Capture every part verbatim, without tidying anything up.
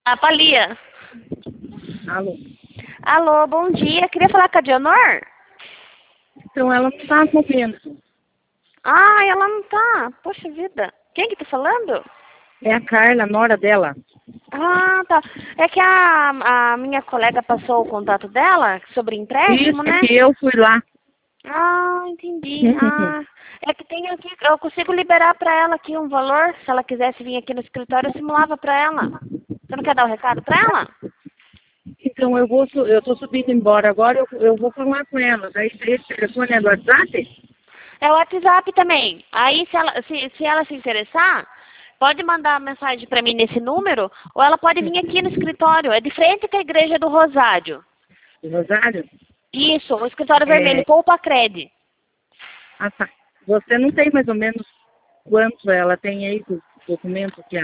A Palia. Alô? Alô, bom dia. Queria falar com a Dionor? Então ela não tá comendo. Ah, ela não tá. Poxa vida. Quem que tá falando? É a Carla, a nora dela. Ah, tá. É que a, a minha colega passou o contato dela sobre empréstimo, Isso, né? que eu fui lá. Ah, entendi. Ah, é que tem aqui, eu consigo liberar pra ela aqui um valor. Se ela quisesse vir aqui no escritório, eu simulava pra ela. Você não quer dar o recado pra ela? Então eu vou, su- eu tô subindo embora agora, eu, eu vou falar com ela. Daí esse telefone é do WhatsApp? É o WhatsApp também. Aí, se ela se, se ela se interessar, pode mandar mensagem pra mim nesse número, ou ela pode vir aqui no escritório. É de frente com a igreja do Rosário. Do Rosário? Isso, o escritório É. vermelho, Poupa Cred. Ah, tá. Você não tem mais ou menos quanto ela tem aí do documento que a...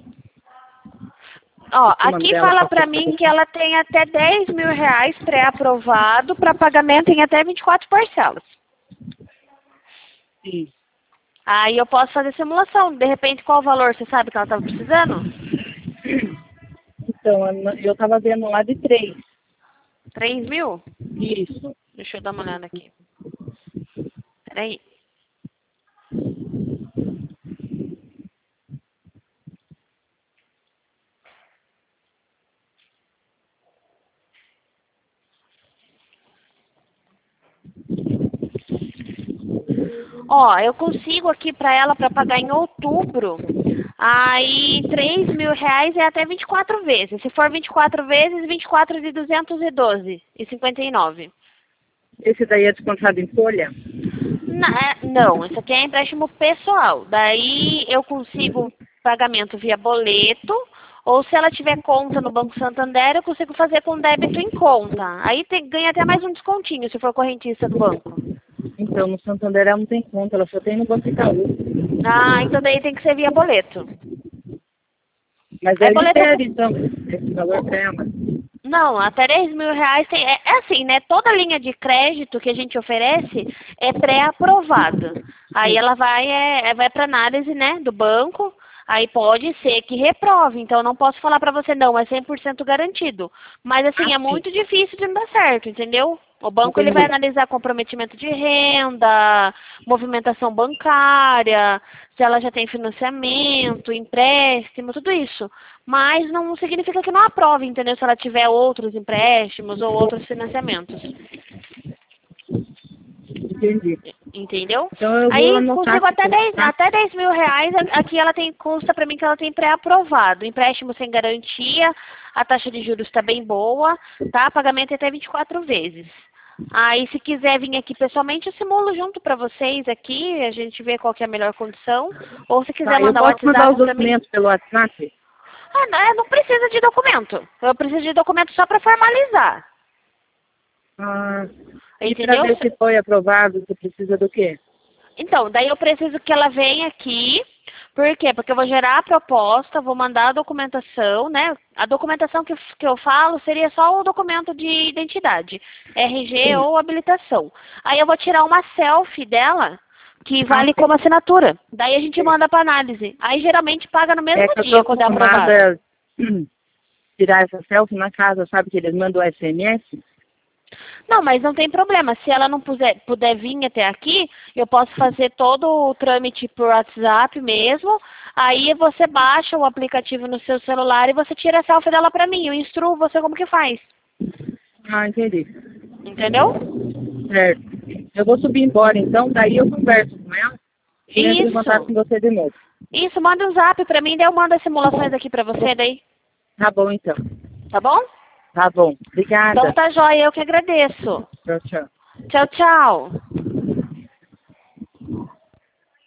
Ó, o nome aqui dela fala passou pra pra mim que você? ela tem até dez mil reais pré-aprovado para pagamento em até vinte e quatro parcelas. Sim. Aí eu posso fazer simulação. De repente, qual o valor? Você sabe que ela estava precisando? Então, eu tava vendo lá de três. Três mil? Isso. Deixa eu dar uma olhada aqui. Peraí. Ó, eu consigo aqui pra ela para pagar em outubro. Aí, três mil reais é até vinte e quatro vezes. Se for vinte e quatro vezes, vinte e quatro de duzentos e doze e cinquenta e nove. Esse daí é descontado em folha? Na- é, Não, isso aqui é empréstimo pessoal. Daí eu consigo pagamento via boleto, ou se ela tiver conta no Banco Santander, eu consigo fazer com débito em conta. Aí tem, ganha até mais um descontinho se for correntista do banco. Então, no Santander ela não tem conta, ela só tem no Banco Itaú. Ah, então daí tem que ser via boleto. Mas Aí aí boleto libera, então, esse valor pra ela. Não, até dez mil reais tem. É, é assim, né? Toda linha de crédito que a gente oferece é pré-aprovada. Aí ela vai, é, é- vai para análise, né, do banco. Aí pode ser que reprove. Então eu não posso falar para você, não, é cem por cento garantido. Mas assim, Ah, é sim. muito difícil de não dar certo, entendeu? O banco ele vai Entendi. analisar comprometimento de renda, movimentação bancária, se ela já tem financiamento, empréstimo, tudo isso. Mas não significa que não aprove, entendeu? Se ela tiver outros empréstimos ou outros financiamentos. Entendi. Entendeu? Então eu vou Aí anotar consigo aqui, até dez, tá? até dez mil reais, aqui ela tem, consta pra mim que ela tem pré-aprovado. Empréstimo sem garantia, a taxa de juros está bem boa, tá? Pagamento é até vinte e quatro vezes. Aí se quiser vir aqui pessoalmente, eu simulo junto pra vocês aqui, a gente vê qual que é a melhor condição. Ou se quiser Tá, eu mandar o posso mandar os WhatsApp pra mim. documentos pelo WhatsApp? Ah, não, é, não precisa de documento. Eu preciso de documento só pra formalizar. Ah, e para Entendeu? ver se foi aprovado, você precisa do quê? Então, daí eu preciso que ela venha aqui. Por quê? Porque eu vou gerar a proposta, vou mandar a documentação, né? A documentação que, que eu falo seria só o documento de identidade, R G Sim. ou habilitação. Aí eu vou tirar uma selfie dela, que Ah, vale sim. como assinatura. Daí a gente Sim. manda para análise. Aí geralmente paga no mesmo É que eu tô dia, quando é aprovado. acostumada a tirar essa selfie na casa, sabe que eles mandam S M S? Não, mas não tem problema. Se ela não puder, puder vir até aqui, eu posso fazer todo o trâmite por WhatsApp mesmo. Aí você baixa o aplicativo no seu celular e você tira a selfie dela pra mim. Eu instruo você como que faz. Ah, entendi. Entendeu? Certo. Eu vou subir embora então, daí eu converso com ela e entro em contato Isso. com você de novo. Isso, manda um zap pra mim, daí eu mando as simulações aqui pra você daí. Tá bom então. Tá bom? Tá bom. Então Obrigada. tá jóia, eu que agradeço. Tchau, tchau. Tchau, tchau.